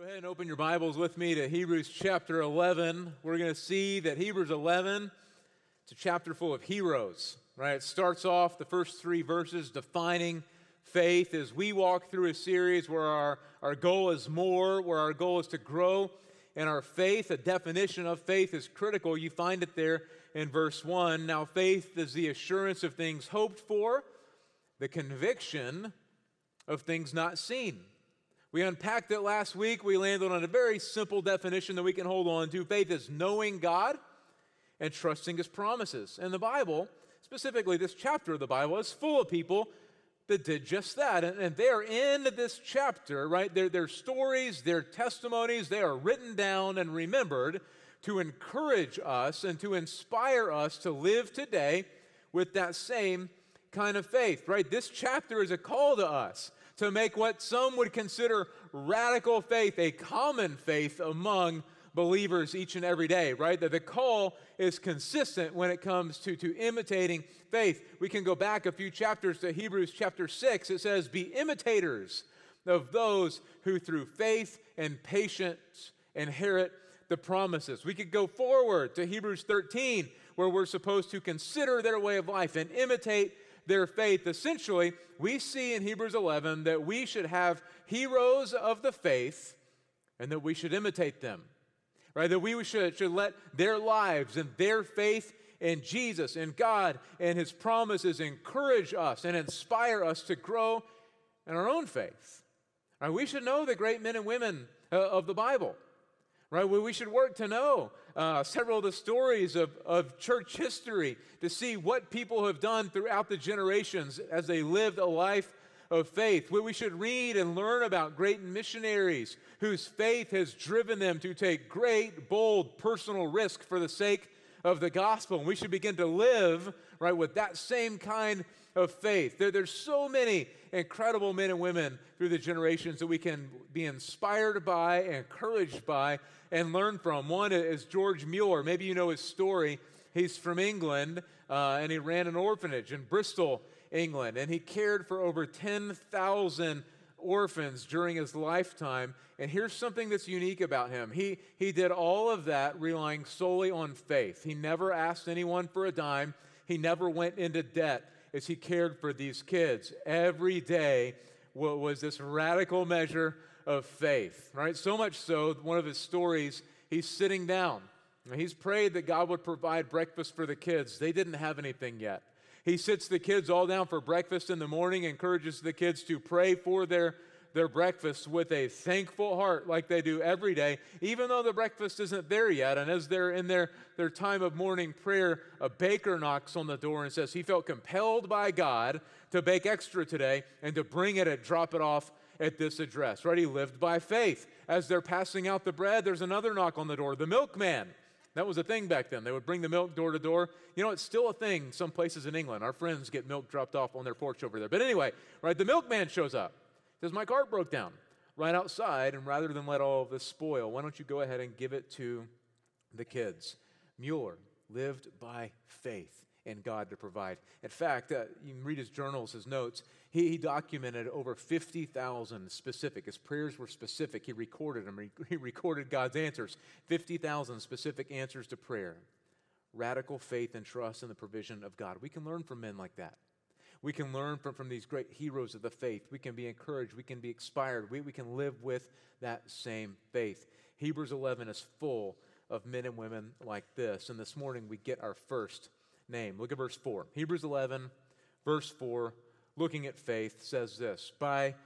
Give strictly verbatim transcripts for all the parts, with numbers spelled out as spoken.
ahead and open your Bibles with me to Hebrews chapter eleven. We're going to see that Hebrews eleven, it's a chapter full of heroes, right? It starts off the first three verses defining faith as we walk through a series where our, our goal is more, where our goal is to grow in our faith. A definition of faith is critical. You find it there in verse one. Now, faith is the assurance of things hoped for, the conviction of things not seen. We unpacked it last week. We landed on a very simple definition that we can hold on to. Faith is knowing God and trusting His promises. And the Bible, specifically this chapter of the Bible, is full of people that did just that. And, and they're in this chapter, right? Their, their stories, their testimonies, they are written down and remembered to encourage us and to inspire us to live today with that same kind of faith, right? This chapter is a call to us to make what some would consider radical faith a common faith among believers each and every day, right? That the call is consistent when it comes to, to imitating faith. We can go back a few chapters to Hebrews chapter six. It says, be imitators of those who through faith and patience inherit the promises. We could go forward to Hebrews thirteen, where we're supposed to consider their way of life and imitate their faith. Essentially, we see in Hebrews eleven that we should have heroes of the faith and that we should imitate them, right? That we should, should let their lives and their faith in Jesus and God and His promises encourage us and inspire us to grow in our own faith. Right? We should know the great men and women uh, of the Bible. Right, well, we should work to know uh, several of the stories of, of church history to see what people have done throughout the generations as they lived a life of faith. Well, we should read and learn about great missionaries whose faith has driven them to take great, bold, personal risk for the sake of the gospel. And we should begin to live, right, with that same kind of faith. There, there's so many incredible men and women through the generations that we can be inspired by, encouraged by, and learn from. One is George Mueller. Maybe you know his story. He's from England, uh, and he ran an orphanage in Bristol, England, and he cared for over ten thousand orphans during his lifetime. And here's something that's unique about him. He, he did all of that relying solely on faith. He never asked anyone for a dime. He never went into debt as he cared for these kids. Every day was this radical measure of faith, right? So much so, one of his stories, he's sitting down. He's prayed that God would provide breakfast for the kids. They didn't have anything yet. He sits the kids all down for breakfast in the morning, encourages the kids to pray for their, their breakfast with a thankful heart like they do every day, even though the breakfast isn't there yet. And as they're in their, their time of morning prayer, a baker knocks on the door and says he felt compelled by God to bake extra today and to bring it and drop it off at this address, right? He lived by faith. As they're passing out the bread, there's another knock on the door. The milkman. That was a thing back then. They would bring the milk door to door. You know, it's still a thing some places in England. Our friends get milk dropped off on their porch over there. But anyway, right, the milkman shows up. Says, my cart broke down right outside, and rather than let all of this spoil, why don't you go ahead and give it to the kids? Mueller lived by faith in God to provide. In fact, uh, you can read his journals, his notes. He, he documented over fifty thousand specific. His prayers were specific. He recorded them. He, he recorded God's answers. fifty thousand specific answers to prayer. Radical faith and trust in the provision of God. We can learn from men like that. We can learn from, from these great heroes of the faith. We can be encouraged. We can be inspired. We, we can live with that same faith. Hebrews eleven is full of men and women like this. And this morning we get our first name. Look at verse four. Hebrews eleven, verse four, looking at faith, says this. By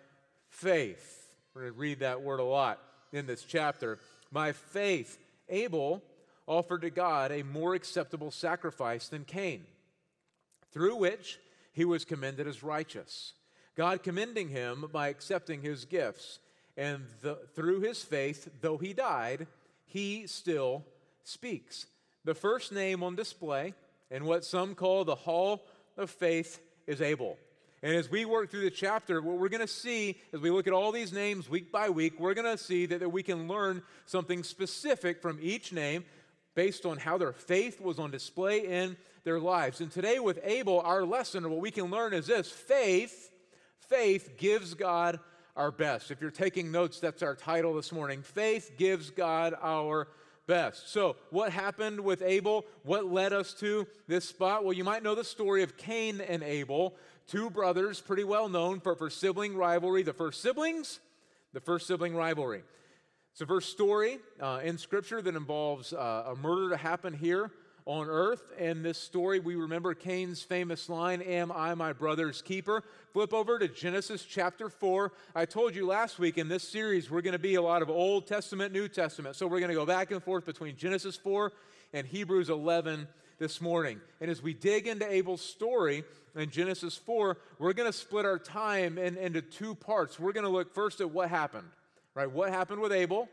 faith, we're going to read that word a lot in this chapter. By faith, Abel offered to God a more acceptable sacrifice than Cain, through which he was commended as righteous, God commending him by accepting his gifts. And the, through his faith, though he died, he still speaks. The first name on display in what some call the hall of faith is Abel. And as we work through the chapter, what we're going to see as we look at all these names week by week, we're going to see that, that we can learn something specific from each name based on how their faith was on display in their lives. And today with Abel, our lesson, or what we can learn is this: faith, faith gives God our best. If you're taking notes, that's our title this morning. Faith gives God our best. So what happened with Abel? What led us to this spot? Well, you might know the story of Cain and Abel, two brothers, pretty well known for, for sibling rivalry. The first siblings, the first sibling rivalry. It's a verse story uh, in Scripture that involves uh, a murder to happen here on earth. And this story, we remember Cain's famous line, "Am I my brother's keeper?" Flip over to Genesis chapter four. I told you last week in this series, we're going to be a lot of Old Testament, New Testament. So we're going to go back and forth between Genesis four and Hebrews eleven this morning. And as we dig into Abel's story in Genesis four, we're going to split our time in, into two parts. We're going to look first at what happened, right? What happened with Abel?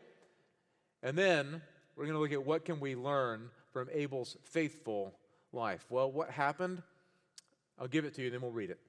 And then we're going to look at what can we learn from Abel's faithful life. Well, what happened? I'll give it to you, then we'll read it.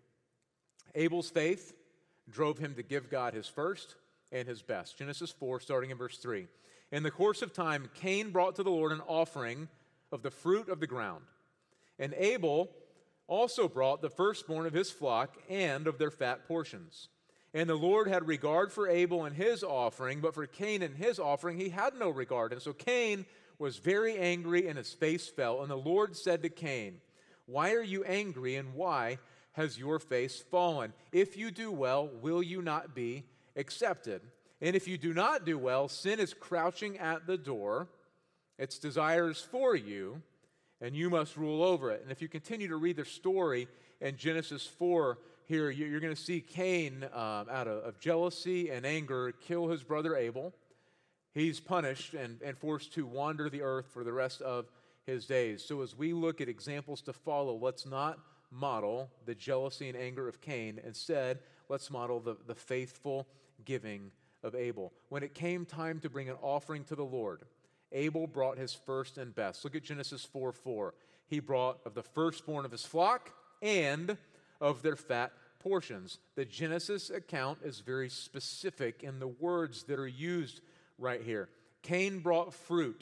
Abel's faith drove him to give God his first and his best. Genesis four, starting in verse three. In the course of time, Cain brought to the Lord an offering of the fruit of the ground. And Abel also brought the firstborn of his flock and of their fat portions. And the Lord had regard for Abel and his offering, but for Cain and his offering he had no regard. And so Cain was very angry, and his face fell. And the Lord said to Cain, "Why are you angry, and why has your face fallen? If you do well, will you not be accepted? And if you do not do well, sin is crouching at the door. Its desires for you, and you must rule over it." And if you continue to read the story in Genesis four, here you're going to see Cain, um, out of, of jealousy and anger, kill his brother Abel. He's punished and, and forced to wander the earth for the rest of his days. So as we look at examples to follow, let's not model the jealousy and anger of Cain. Instead, let's model the, the faithful giving of Abel. When it came time to bring an offering to the Lord, Abel brought his first and best. Look at Genesis four four. He brought of the firstborn of his flock and of their fat portions. The Genesis account is very specific in the words that are used right here. Cain brought fruit.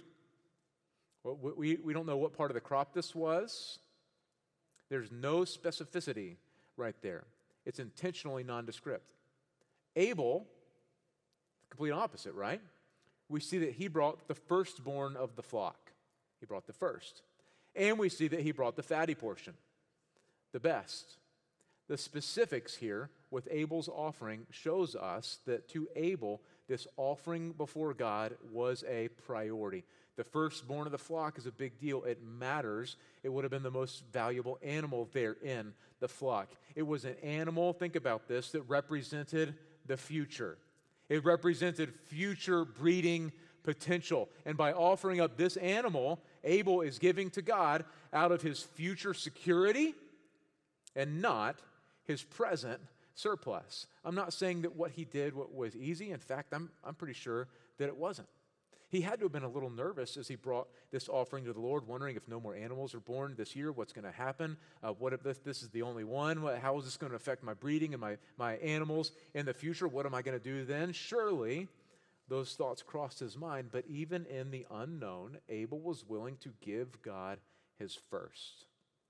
Well, we, we don't know what part of the crop this was. There's no specificity right there. It's intentionally nondescript. Abel, complete opposite, right? We see that he brought the firstborn of the flock. He brought the first. And we see that he brought the fatty portion, the best. The specifics here with Abel's offering shows us that to Abel, this offering before God was a priority. The firstborn of the flock is a big deal. It matters. It would have been the most valuable animal there in the flock. It was an animal, think about this, that represented the future. It represented future breeding potential. And by offering up this animal, Abel is giving to God out of his future security and not his present surplus. I'm not saying that what he did was easy. In fact, I'm, I'm pretty sure that it wasn't. He had to have been a little nervous as he brought this offering to the Lord, wondering if no more animals are born this year, what's going to happen? Uh, what if this, this is the only one? What, how is this going to affect my breeding and my, my animals in the future? What am I going to do then? Surely those thoughts crossed his mind, but even in the unknown, Abel was willing to give God his first.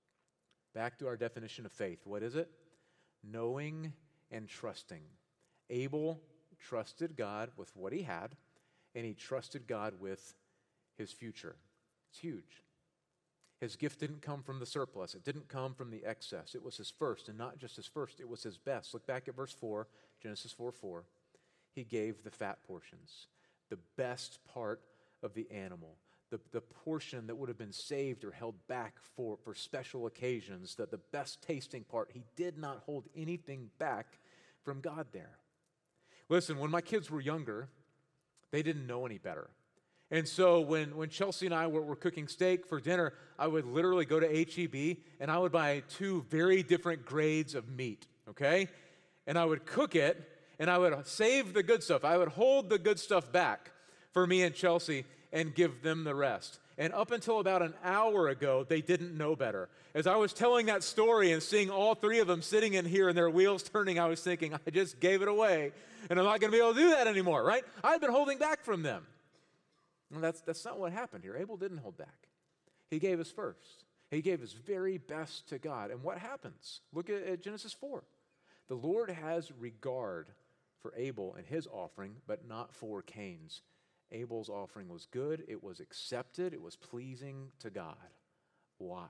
Back to our definition of faith. What is it? Knowing and trusting. Abel trusted God with what he had, and he trusted God with his future. It's huge. His gift didn't come from the surplus. It didn't come from the excess. It was his first, and not just his first, it was his best. Look back at verse four, Genesis four four. He gave the fat portions, the best part of the animal, the, the portion that would have been saved or held back for, for special occasions, that the best tasting part. He did not hold anything back from God there. Listen, when my kids were younger, they didn't know any better. And so when, when Chelsea and I were, were cooking steak for dinner, I would literally go to H E B and I would buy two very different grades of meat, okay? And I would cook it and I would save the good stuff. I would hold the good stuff back for me and Chelsea and give them the rest. And up until about an hour ago, they didn't know better. As I was telling that story and seeing all three of them sitting in here and their wheels turning, I was thinking, I just gave it away, and I'm not going to be able to do that anymore, right? I've been holding back from them. And that's, that's not what happened here. Abel didn't hold back. He gave his first. He gave his very best to God. And what happens? Look at, at Genesis four. The Lord has regard for Abel and his offering, but not for Cain's. Abel's offering was good, it was accepted, it was pleasing to God. Why?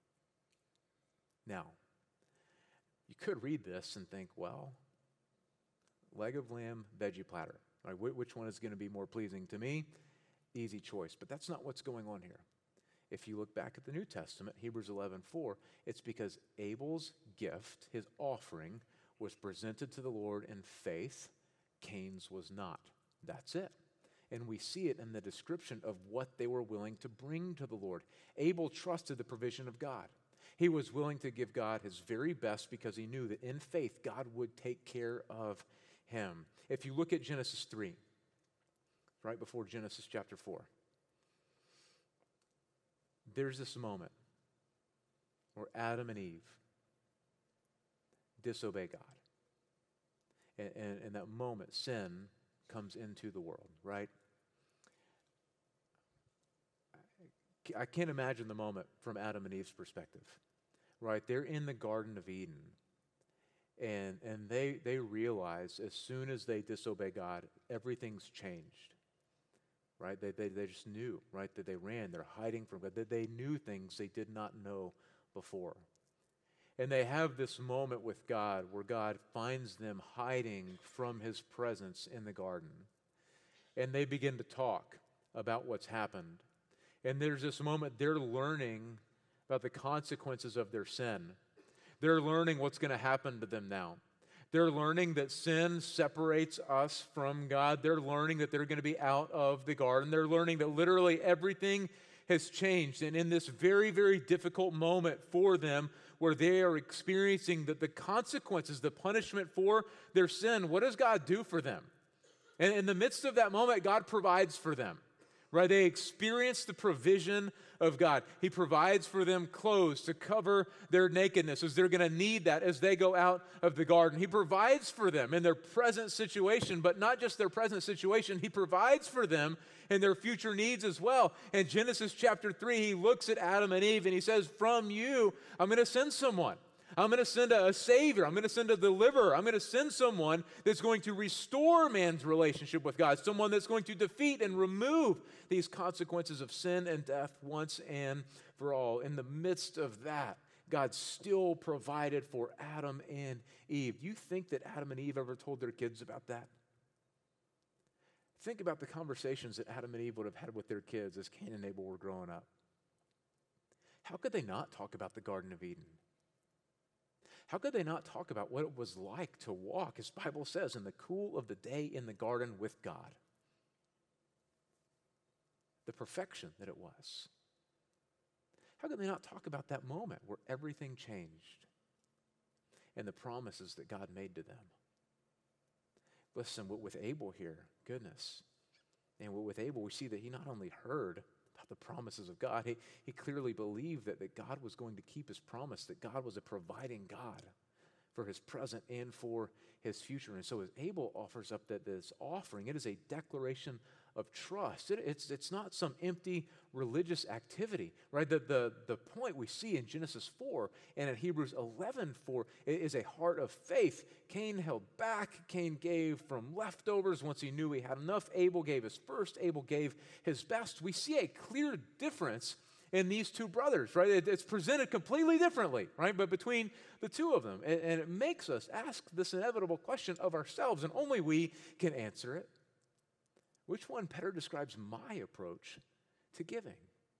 Now, you could read this and think, well, leg of lamb, veggie platter. Right, which one is going to be more pleasing to me? Easy choice. But that's not what's going on here. If you look back at the New Testament, Hebrews eleven four, it's because Abel's gift, his offering, was presented to the Lord in faith. Cain's was not. That's it. And we see it in the description of what they were willing to bring to the Lord. Abel trusted the provision of God. He was willing to give God his very best because he knew that in faith God would take care of him. If you look at Genesis three, right before Genesis chapter four, there's this moment where Adam and Eve disobey God. And in that moment, sin comes into the world, right? I can't imagine the moment from Adam and Eve's perspective, right? They're in the Garden of Eden. And and they they realize as soon as they disobey God, everything's changed, right? They, they, they just knew, right, that they ran. They're hiding from God. That they knew things they did not know before. And they have this moment with God where God finds them hiding from his presence in the garden. And they begin to talk about what's happened. And there's this moment they're learning about the consequences of their sin. They're learning what's going to happen to them now. They're learning that sin separates us from God. They're learning that they're going to be out of the garden. They're learning that literally everything has changed. And in this very, very difficult moment for them, where they are experiencing the, the consequences, the punishment for their sin, what does God do for them? And in the midst of that moment, God provides for them. Right? They experience the provision of God. He provides for them clothes to cover their nakedness, as they're going to need that as they go out of the garden. He provides for them in their present situation, but not just their present situation. He provides for them in their future needs as well. In Genesis chapter three, he looks at Adam and Eve and he says, from you, I'm going to send someone. I'm going to send a, a Savior. I'm going to send a deliverer. I'm going to send someone that's going to restore man's relationship with God, someone that's going to defeat and remove these consequences of sin and death once and for all. In the midst of that, God still provided for Adam and Eve. Do you think that Adam and Eve ever told their kids about that? Think about the conversations that Adam and Eve would have had with their kids as Cain and Abel were growing up. How could they not talk about the Garden of Eden? How could they not talk about what it was like to walk, as the Bible says, in the cool of the day in the garden with God? The perfection that it was. How could they not talk about that moment where everything changed and the promises that God made to them? Listen, with Abel here, goodness. And with Abel, we see that he not only heard about the promises of God, he, he clearly believed that, that God was going to keep his promise, that God was a providing God for his present and for his future. And so as Abel offers up that this offering, it is a declaration of trust. It, it's, it's not some empty religious activity, right? The, the, the point we see in Genesis four and in Hebrews eleven four is a heart of faith. Cain held back. Cain gave from leftovers once he knew he had enough. Abel gave his first. Abel gave his best. We see a clear difference in these two brothers, right? It, it's presented completely differently, right? But between the two of them. And, and it makes us ask this inevitable question of ourselves, and only we can answer it. Which one better describes my approach to giving?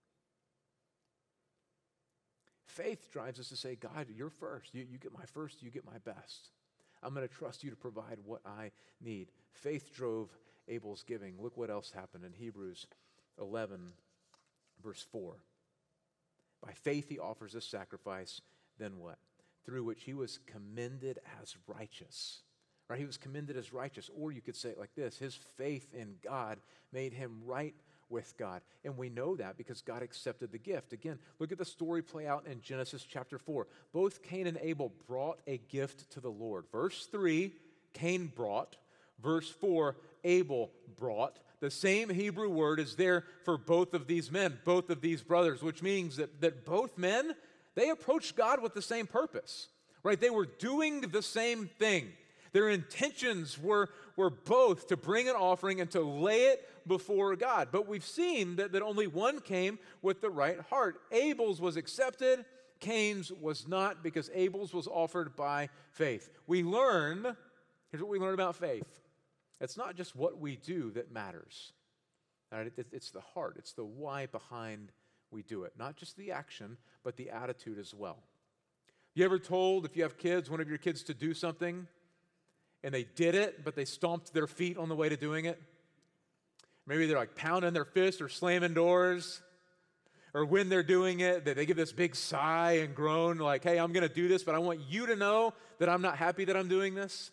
Faith drives us to say, God, you're first. You, you get my first, you get my best. I'm going to trust you to provide what I need. Faith drove Abel's giving. Look what else happened in Hebrews eleven, verse four. By faith he offers a sacrifice, then what? Through which he was commended as righteous. Right? He was commended as righteous. Or you could say it like this: his faith in God made him right with God. And we know that because God accepted the gift. Again, look at the story play out in Genesis chapter four. Both Cain and Abel brought a gift to the Lord. Verse three, Cain brought. Verse four, Abel brought. The same Hebrew word is there for both of these men, both of these brothers, which means that, that both men, they approached God with the same purpose. Right? They were doing the same thing. Their intentions were, were both to bring an offering and to lay it before God. But we've seen that, that only one came with the right heart. Abel's was accepted, Cain's was not, because Abel's was offered by faith. We learn, here's what we learn about faith. It's not just what we do that matters. Right? It, it's the heart, it's the why behind we do it. Not just the action, but the attitude as well. You ever told, if you have kids, one of your kids to do something, and they did it, but they stomped their feet on the way to doing it? Maybe they're like pounding their fists or slamming doors. Or when they're doing it, they give this big sigh and groan like, hey, I'm going to do this, but I want you to know that I'm not happy that I'm doing this.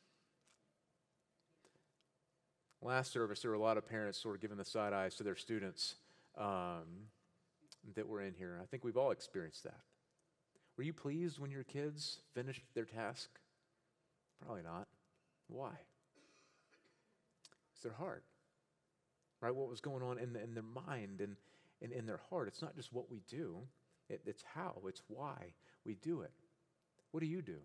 Last service, there were a lot of parents sort of giving the side eyes to their students um, that were in here. I think we've all experienced that. Were you pleased when your kids finished their task? Probably not. Why? It's their heart, right? What was going on in, the, in their mind and in, in their heart. It's not just what we do. It, it's how. It's why we do it. What do you do?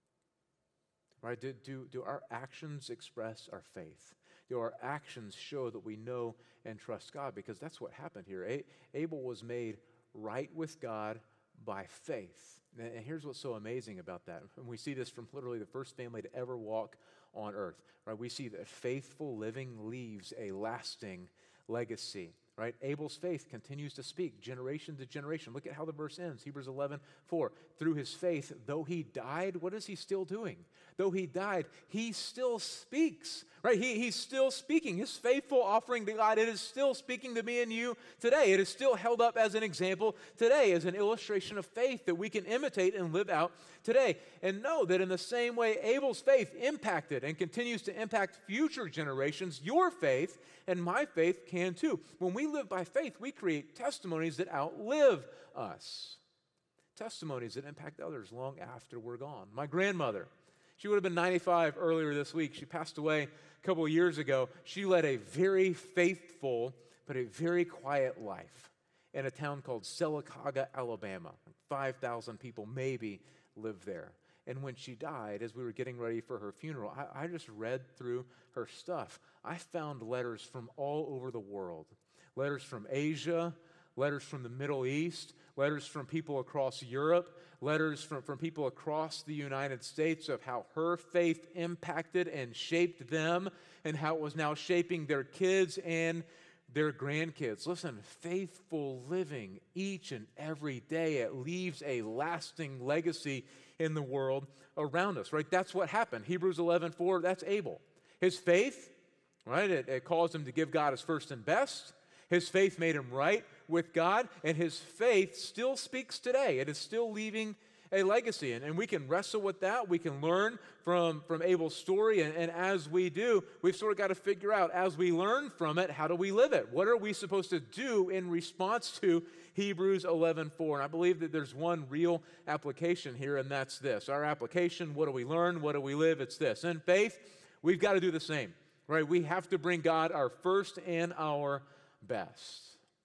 Right? Do, do, do our actions express our faith? Do our actions show that we know and trust God? Because that's what happened here. A- Abel was made right with God by faith. And here's what's so amazing about that. And we see this from literally the first family to ever walk on earth. Right? We see that faithful living leaves a lasting legacy. Right? Abel's faith continues to speak generation to generation. Look at how the verse ends. Hebrews eleven four. Through his faith, though he died, what is he still doing? Though he died, he still speaks. Right? He, he's still speaking. His faithful offering to God, it is still speaking to me and you today. It is still held up as an example today, as an illustration of faith that we can imitate and live out today. And know that in the same way Abel's faith impacted and continues to impact future generations, your faith and my faith can too. When we live by faith, we create testimonies that outlive us. Testimonies that impact others long after we're gone. My grandmother, she would have been ninety-five earlier this week. She passed away a couple of years ago. She led a very faithful but a very quiet life in a town called Sylacauga, Alabama. five thousand people maybe live there. And when she died, as we were getting ready for her funeral, I, I just read through her stuff. I found letters from all over the world. Letters from Asia, letters from the Middle East, letters from people across Europe, letters from, from people across the United States of how her faith impacted and shaped them and how it was now shaping their kids and their grandkids. Listen, faithful living each and every day, it leaves a lasting legacy in the world around us, right? That's what happened. Hebrews eleven four, that's Abel. His faith, right, it, it caused him to give God his first and best. His faith made him right with God, and his faith still speaks today. It is still leaving a legacy, and, and we can wrestle with that. We can learn from, from Abel's story, and, and as we do, we've sort of got to figure out, as we learn from it, how do we live it? What are we supposed to do in response to Hebrews eleven four? And I believe that there's one real application here, and that's this. Our application, what do we learn? What do we live? It's this. In faith, we've got to do the same, right? We have to bring God our first and our best.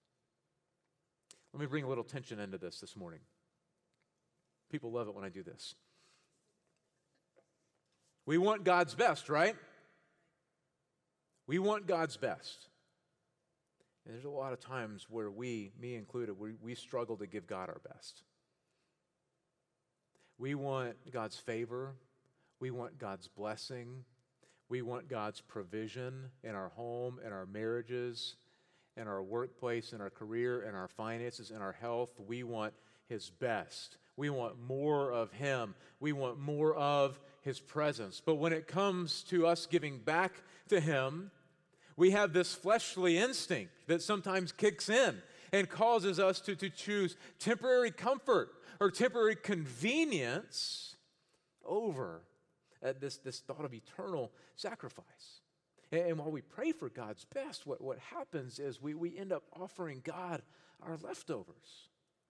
Let me bring a little tension into this this morning. People love it when I do this. We want God's best, right? We want God's best. And there's a lot of times where we, me included, we, we struggle to give God our best. We want God's favor. We want God's blessing. We want God's provision in our home, in our marriages, in our workplace, in our career, in our finances, in our health. We want His best. We want more of Him. We want more of His presence. But when it comes to us giving back to Him, we have this fleshly instinct that sometimes kicks in and causes us to, to choose temporary comfort or temporary convenience over uh, this, this thought of eternal sacrifice. And, and while we pray for God's best, what, what happens is we, we end up offering God our leftovers.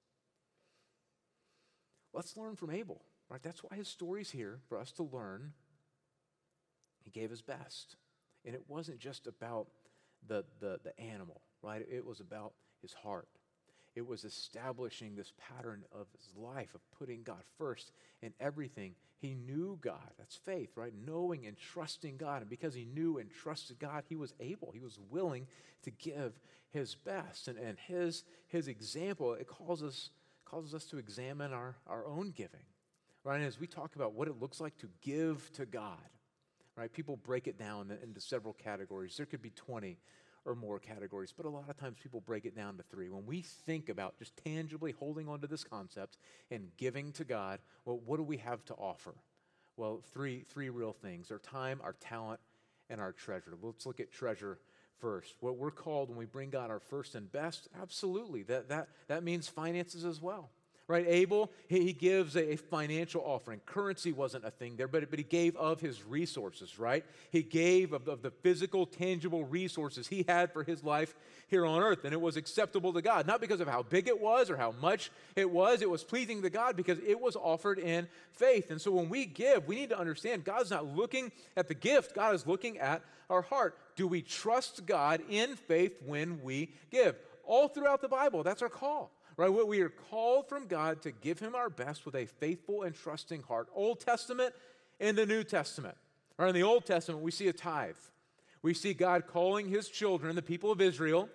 Let's learn from Abel, right? That's why his story's here, for us to learn. He gave his best. And it wasn't just about the, the, the animal, right? It was about his heart. It was establishing this pattern of his life, of putting God first in everything. He knew God. That's faith, right? Knowing and trusting God. And because he knew and trusted God, he was able, he was willing to give his best. And, and his, his example, it calls us, causes us to examine our, our own giving. Right? And as we talk about what it looks like to give to God, right? People break it down into several categories. There could be twenty or more categories, but a lot of times people break it down to three. When we think about just tangibly holding on to this concept and giving to God, well, what do we have to offer? Well, three, three real things: our time, our talent, and our treasure. Let's look at treasure first. What we're called when we bring God our first and best, absolutely, that, that, that means finances as well. Right, Abel, he, he gives a, a financial offering. Currency wasn't a thing there, but, but he gave of his resources, right? He gave of, of the physical, tangible resources he had for his life here on earth, and it was acceptable to God. Not because of how big it was or how much it was. It was pleasing to God because it was offered in faith. And so when we give, we need to understand God's not looking at the gift. God is looking at our heart. Do we trust God in faith when we give? All throughout the Bible, that's our call. Right, we are called from God to give him our best with a faithful and trusting heart. Old Testament and the New Testament. Right, in the Old Testament, we see a tithe. We see God calling his children, the people of Israel,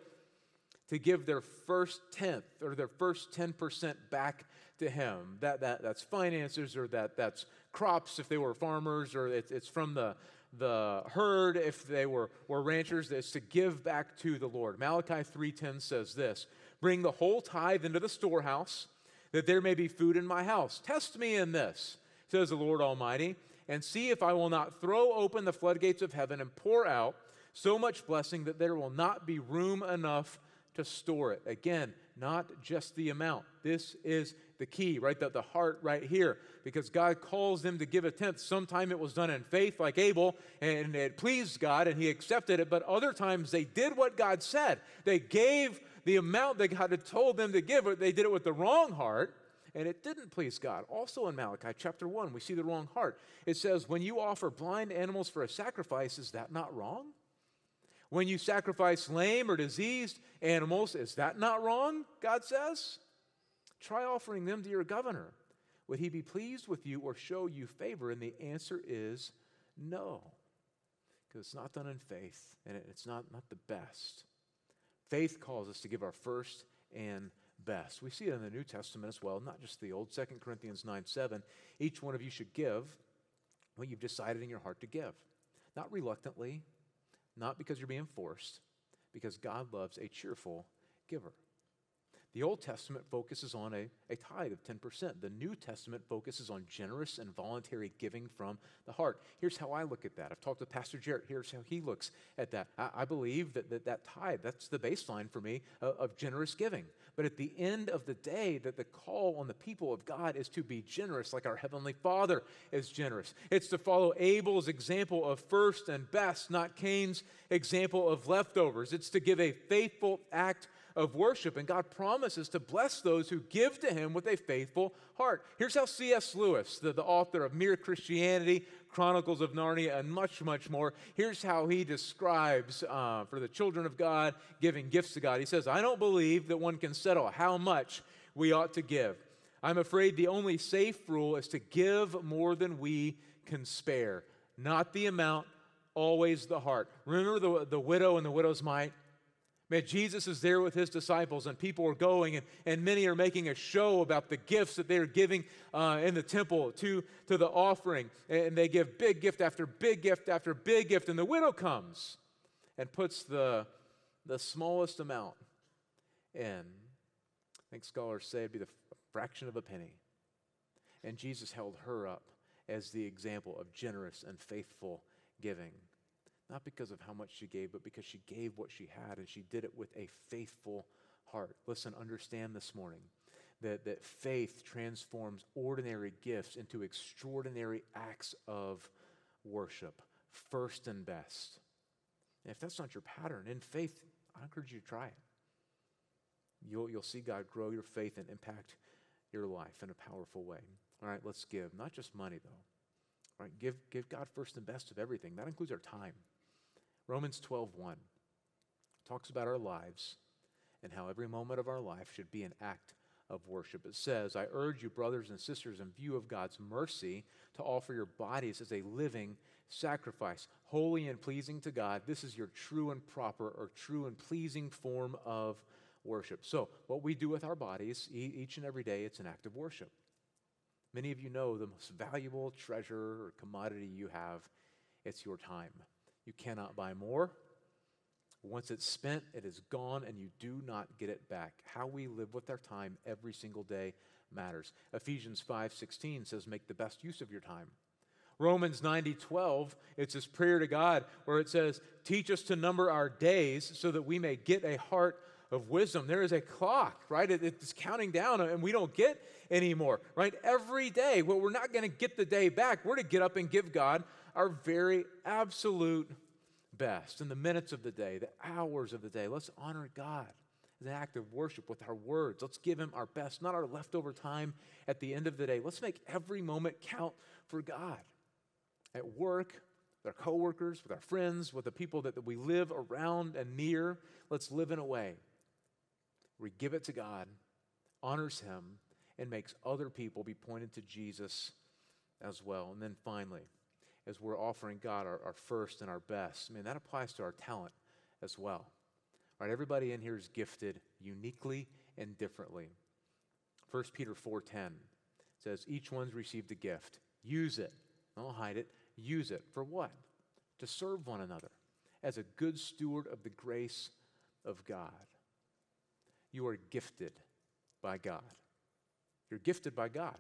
to give their first tenth or their first ten percent back to him. That, that, that's finances, or that, that's crops if they were farmers, or it's, it's from the, the herd if they were, were ranchers. It's to give back to the Lord. Malachi three ten says this: "Bring the whole tithe into the storehouse, that there may be food in my house. Test me in this, says the Lord Almighty, and see if I will not throw open the floodgates of heaven and pour out so much blessing that there will not be room enough to store it." Again, not just the amount. This is the key, right? The, the heart right here. Because God calls them to give a tenth. Sometime it was done in faith, like Abel, and it pleased God, and he accepted it. But other times they did what God said. They gave the amount that God had told them to give, but they did it with the wrong heart, and it didn't please God. Also in Malachi chapter one, we see the wrong heart. It says, when you offer blind animals for a sacrifice, is that not wrong? When you sacrifice lame or diseased animals, is that not wrong? God says. Try offering them to your governor. Would he be pleased with you or show you favor? And the answer is no, because it's not done in faith, and it's not, not the best. Faith calls us to give our first and best. We see it in the New Testament as well, not just the Old. Second Corinthians nine seven, each one of you should give what you've decided in your heart to give. Not reluctantly, not because you're being forced, because God loves a cheerful giver. The Old Testament focuses on a, a tithe of ten percent. The New Testament focuses on generous and voluntary giving from the heart. Here's how I look at that. I've talked to Pastor Jarrett. Here's how he looks at that. I, I believe that, that that tithe, that's the baseline for me of, of generous giving. But at the end of the day, that the call on the people of God is to be generous like our Heavenly Father is generous. It's to follow Abel's example of first and best, not Cain's example of leftovers. It's to give a faithful act of worship, and God promises to bless those who give to him with a faithful heart. Here's how C S Lewis, the, the author of Mere Christianity, Chronicles of Narnia, and much, much more, here's how he describes uh, for the children of God giving gifts to God. He says, "I don't believe that one can settle how much we ought to give. I'm afraid the only safe rule is to give more than we can spare. Not the amount, always the heart." Remember the, the widow and the widow's mite? Man, Jesus is there with his disciples, and people are going, and, and many are making a show about the gifts that they are giving uh, in the temple to, to the offering. And they give big gift after big gift after big gift, and the widow comes and puts the, the smallest amount in. I think scholars say it'd be the fraction of a penny. And Jesus held her up as the example of generous and faithful giving. Not because of how much she gave, but because she gave what she had, and she did it with a faithful heart. Listen, understand this morning that, that faith transforms ordinary gifts into extraordinary acts of worship, first and best. And if that's not your pattern, in faith, I encourage you to try it. You'll, you'll see God grow your faith and impact your life in a powerful way. All right, let's give. Not just money, though. All right, give, give God first and best of everything. That includes our time. Romans twelve one talks about our lives and how every moment of our life should be an act of worship. It says, I urge you, brothers and sisters, in view of God's mercy, to offer your bodies as a living sacrifice, holy and pleasing to God. This is your true and proper or true and pleasing form of worship. So, what we do with our bodies e- each and every day, it's an act of worship. Many of you know the most valuable treasure or commodity you have, it's your time. You cannot buy more. Once it's spent, it is gone, and you do not get it back. How we live with our time every single day matters. Ephesians five sixteen says, make the best use of your time. Romans ninety twelve, it's this prayer to God where it says, teach us to number our days so that we may get a heart of wisdom. There is a clock, right? It, it's counting down, and we don't get anymore, right? Every day, well, we're not going to get the day back. We're to get up and give God our very absolute best. In the minutes of the day, the hours of the day, let's honor God as an act of worship with our words. Let's give him our best, not our leftover time at the end of the day. Let's make every moment count for God. At work, with our coworkers, with our friends, with the people that, that we live around and near, let's live in a way where we give it to God, honors him, and makes other people be pointed to Jesus as well. And then finally, as we're offering God our, our first and our best, I mean, that applies to our talent as well. Right? Everybody in here is gifted uniquely and differently. First Peter four ten says, each one's received a gift. Use it. Don't hide it. Use it. For what? To serve one another as a good steward of the grace of God. You are gifted by God. You're gifted by God.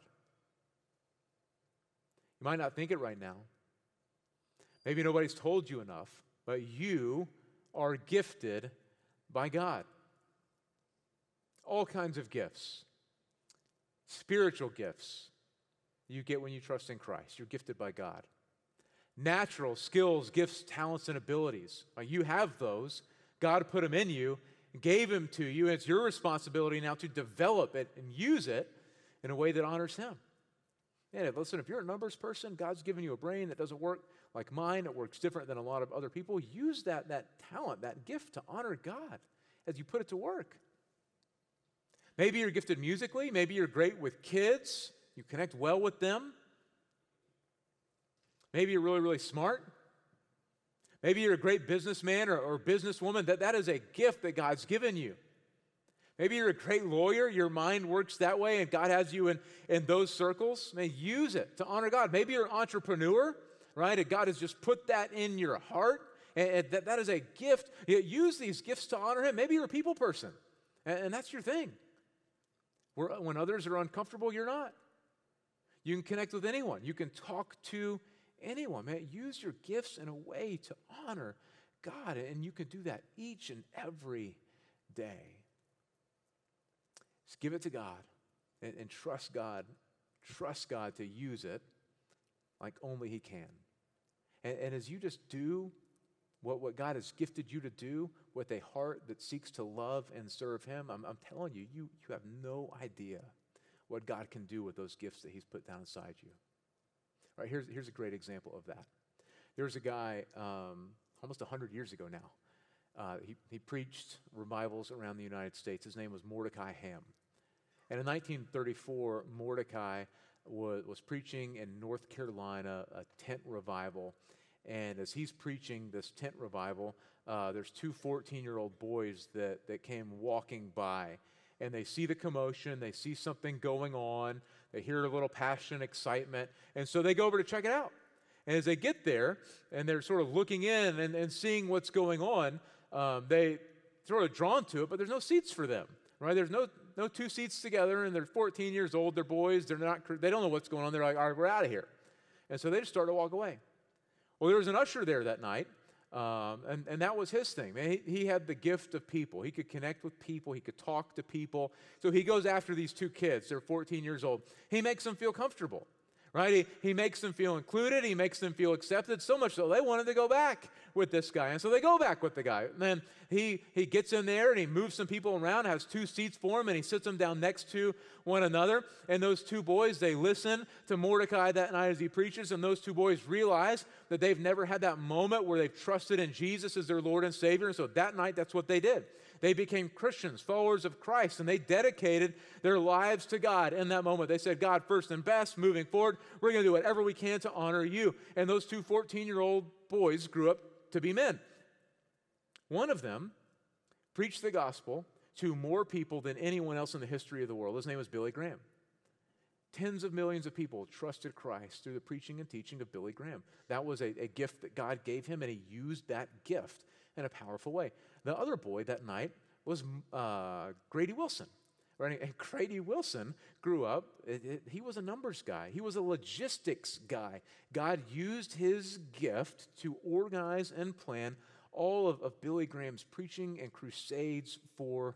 You might not think it right now. Maybe nobody's told you enough, but you are gifted by God. All kinds of gifts. Spiritual gifts you get when you trust in Christ. You're gifted by God. Natural skills, gifts, talents, and abilities. You have those. God put them in you, gave them to you, and it's your responsibility now to develop it and use it in a way that honors him. And listen, if you're a numbers person, God's given you a brain that doesn't work like mine. It works different than a lot of other people. Use that, that talent, that gift to honor God as you put it to work. Maybe you're gifted musically. Maybe you're great with kids. You connect well with them. Maybe you're really, really smart. Maybe you're a great businessman or, or businesswoman. That, that is a gift that God's given you. Maybe you're a great lawyer. Your mind works that way, and God has you in, in those circles. May use it to honor God. Maybe you're an entrepreneur, right? And God has just put that in your heart, and, and that, that is a gift. Use these gifts to honor him. Maybe you're a people person, and, and that's your thing. Where, when others are uncomfortable, you're not. You can connect with anyone. You can talk to anyone. Man, use your gifts in a way to honor God, and you can do that each and every day. Just give it to God and, and trust God. Trust God to use it like only he can. And, and as you just do what, what God has gifted you to do with a heart that seeks to love and serve him, I'm, I'm telling you, you, you have no idea what God can do with those gifts that he's put down inside you. All right, here's, here's a great example of that. There's a guy um, almost one hundred years ago now. Uh, he, he preached revivals around the United States. His name was Mordecai Ham. And in nineteen thirty-four, Mordecai was, was preaching in North Carolina, a tent revival. And as he's preaching this tent revival, uh, there's two fourteen-year-old boys that, that came walking by. And they see the commotion, they see something going on, they hear a little passion, excitement, and so they go over to check it out. And as they get there, and they're sort of looking in and, and seeing what's going on, um, they sort of drawn to it, but there's no seats for them, right? There's no no two seats together, and they're fourteen years old, they're boys, they're not, they don't know what's going on, they're like, all right, we're out of here. And so they just start to walk away. Well, there was an usher there that night, Um, and, and that was his thing. Man, he, he had the gift of people. He could connect with people. He could talk to people. So he goes after these two kids. They're fourteen years old. He makes them feel comfortable, right? He, he makes them feel included. He makes them feel accepted, so much so they wanted to go back with this guy. And so they go back with the guy. And then he, he gets in there and he moves some people around, has two seats for him, and he sits them down next to one another. And those two boys, they listen to Mordecai that night as he preaches, and those two boys realize that they've never had that moment where they've trusted in Jesus as their Lord and Savior. And so that night, that's what they did. They became Christians, followers of Christ, and they dedicated their lives to God in that moment. They said, God, first and best, moving forward, we're going to do whatever we can to honor you. And those two fourteen-year-old boys grew up to be men. One of them preached the gospel to more people than anyone else in the history of the world. His name was Billy Graham. Tens of millions of people trusted Christ through the preaching and teaching of Billy Graham. That was a, a gift that God gave him, and he used that gift in a powerful way. The other boy that night was uh, Grady Wilson. Right? And Grady Wilson grew up, it, it, he was a numbers guy. He was a logistics guy. God used his gift to organize and plan all of, of Billy Graham's preaching and crusades for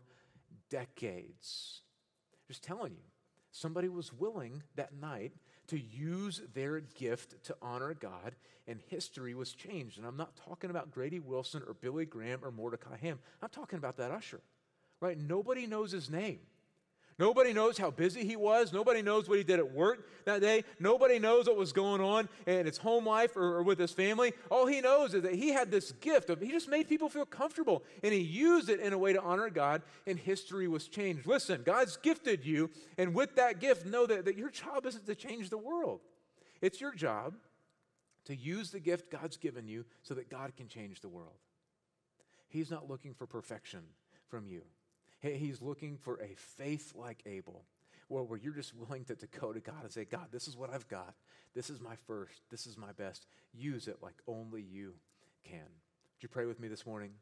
decades. Just telling you, somebody was willing that night to use their gift to honor God, and history was changed. And I'm not talking about Grady Wilson or Billy Graham or Mordecai Ham. I'm talking about that usher, right? Nobody knows his name. Nobody knows how busy he was. Nobody knows what he did at work that day. Nobody knows what was going on in his home life or, or with his family. All he knows is that he had this gift of, he just made people feel comfortable, and he used it in a way to honor God, and history was changed. Listen, God's gifted you, and with that gift, know that, that your job isn't to change the world. It's your job to use the gift God's given you so that God can change the world. He's not looking for perfection from you. He's looking for a faith like Abel, where, where you're just willing to, to go to God and say, God, this is what I've got. This is my first. This is my best. Use it like only you can. Would you pray with me this morning?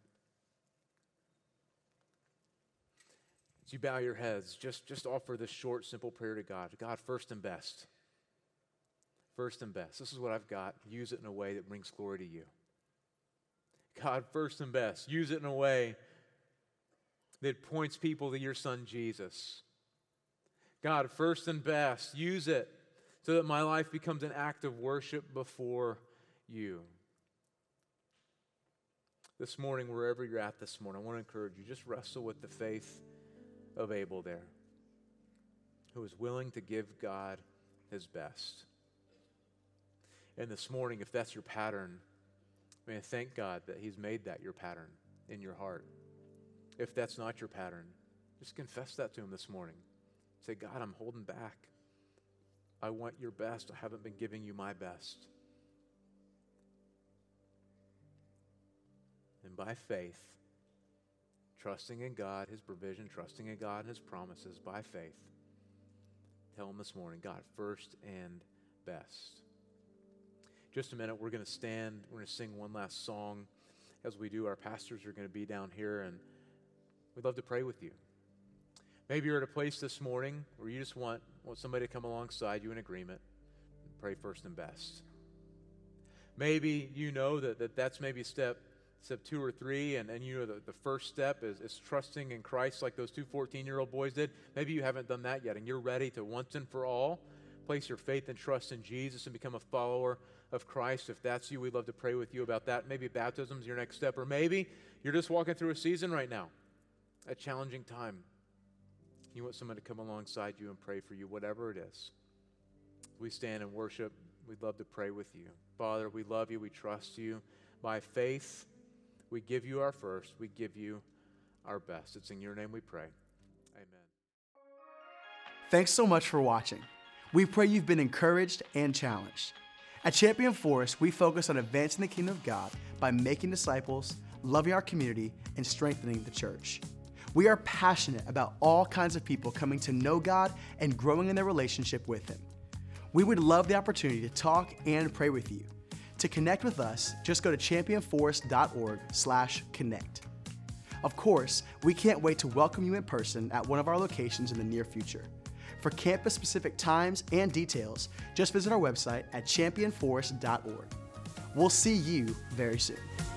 As you bow your heads, just, just offer this short, simple prayer to God. God, first and best. First and best. This is what I've got. Use it in a way that brings glory to you. God, first and best. Use it in a way that points people to your son, Jesus. God, first and best, use it so that my life becomes an act of worship before you. This morning, wherever you're at this morning, I want to encourage you, just wrestle with the faith of Abel there, who was willing to give God his best. And this morning, if that's your pattern, man, thank God that he's made that your pattern in your heart. If that's not your pattern, just confess that to him this morning. Say, God, I'm holding back. I want your best. I haven't been giving you my best. And by faith, trusting in God, his provision, trusting in God and his promises, by faith, tell him this morning, God, first and best. Just a minute, we're going to stand. We're going to sing one last song. As we do, our pastors are going to be down here, and we'd love to pray with you. Maybe you're at a place this morning where you just want, want somebody to come alongside you in agreement and pray first and best. Maybe you know that, that that's maybe step step two or three, and, and you know the, the first step is, is trusting in Christ like those two fourteen-year-old boys did. Maybe you haven't done that yet, and you're ready to once and for all place your faith and trust in Jesus and become a follower of Christ. If that's you, we'd love to pray with you about that. Maybe baptism is your next step, or maybe you're just walking through a season right now, a challenging time. You want someone to come alongside you and pray for you, whatever it is. We stand and worship. We'd love to pray with you. Father, we love you. We trust you. By faith, we give you our first. We give you our best. It's in your name we pray. Amen. Thanks so much for watching. We pray you've been encouraged and challenged. At Champion Forest, we focus on advancing the kingdom of God by making disciples, loving our community, and strengthening the church. We are passionate about all kinds of people coming to know God and growing in their relationship with Him. We would love the opportunity to talk and pray with you. To connect with us, just go to champion forest dot org slash connect. Of course, we can't wait to welcome you in person at one of our locations in the near future. For campus-specific times and details, just visit our website at champion forest dot org. We'll see you very soon.